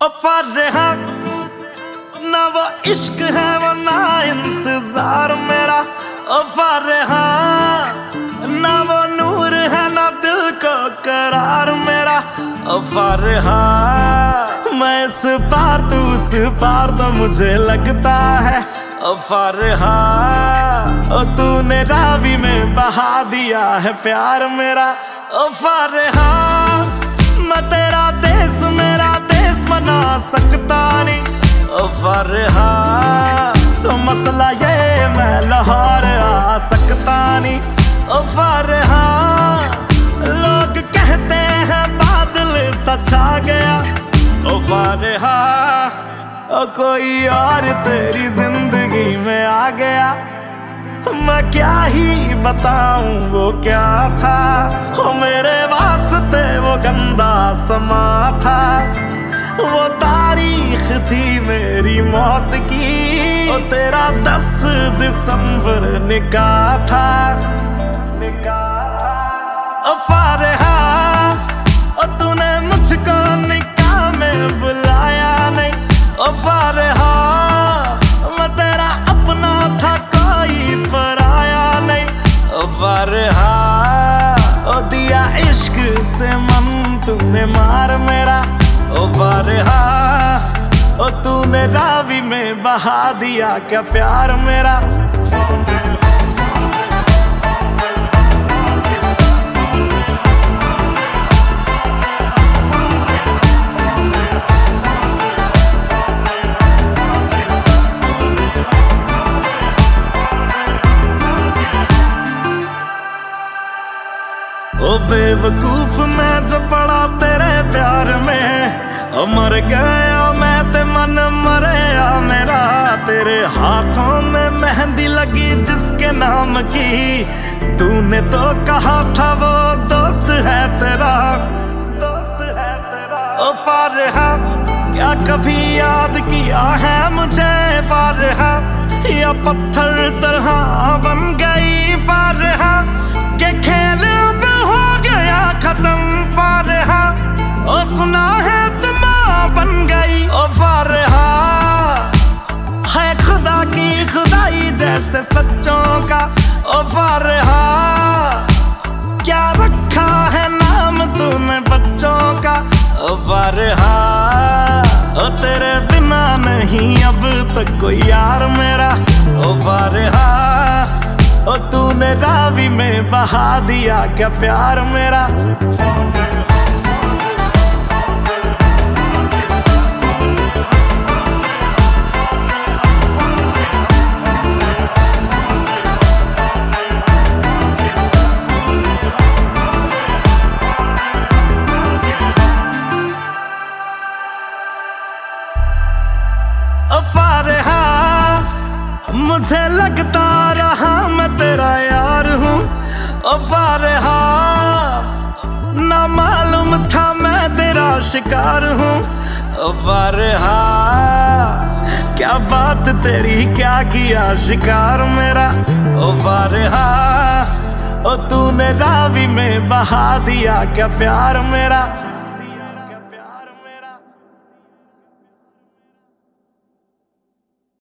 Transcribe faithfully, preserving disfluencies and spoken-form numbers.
ओ फरहा ना वो इश्क है वो ना इंतजार मेरा। ओ फरहा ना वो नूर है ना दिल को करार मेरा। ओ फरहा मैं इस पार तू उस पार तो मुझे लगता है। ओ फरहा ओ तूने रावी में बहा दिया है प्यार मेरा। ओ फरहा मैं तेरा देश मेरा देश बना सकता नहीं। ओ फरहा सो मसला ये मैं लाहौर आ सकता नहीं। ओ फरहा लोग कहते हैं बादल सा छा गया। ओ फरहा ओ कोई और तेरी जिंदगी में आ गया। मैं क्या ही बताऊं वो क्या था। ओ मेरे वास्ते वो गंदा समा था। वो तारीख थी मेरी मौत की। ओ तेरा दस दिसंबर निकाह था निकाह था। ओ फरहा ओ तूने मुझको निकाह में बुलाया नहीं। ओ फरहा मैं तेरा अपना था कोई पराया नहीं। ओ फरहा ओ दिया इश्क से मन तूने मार मेरा। ओ फरहा ओ तूने रावी में बहा दिया क्या प्यार मेरा। ओ बेवकूफ मैं जो पड़ा तेरे प्यार में। ओ मर गया मैं ते मन मरया मेरा। तेरे हाथों में मेहंदी लगी जिसके नाम की। तूने तो कहा था वो दोस्त है तेरा दोस्त है तेरा। ओ फरहा क्या कभी याद किया है मुझे फरहा या पत्थर तरह बन गई फरहा के खेल हो गया खत्म फरहा। ओ सुना है तुम बन गई। ओ फरहा है खुदा की खुदाई जैसे सच्चों का। ओ फरहा क्या रखा है नाम तूने बच्चों का। ओ फरहा ओ तेरे बिना नहीं अब तक कोई यार मेरा। ओ फरहा ओ तूने रावी में बहा दिया क्या प्यार मेरा। ओ फरहा मुझे लगता रहा मैं तेरा यार हूँ। ओ फरहा ना मालूम था मैं तेरा शिकार हूँ। ओ फरहा क्या बात तेरी क्या किया शिकार मेरा। ओ फरहा ओ तूने रावी में बहा दिया क्या प्यार मेरा।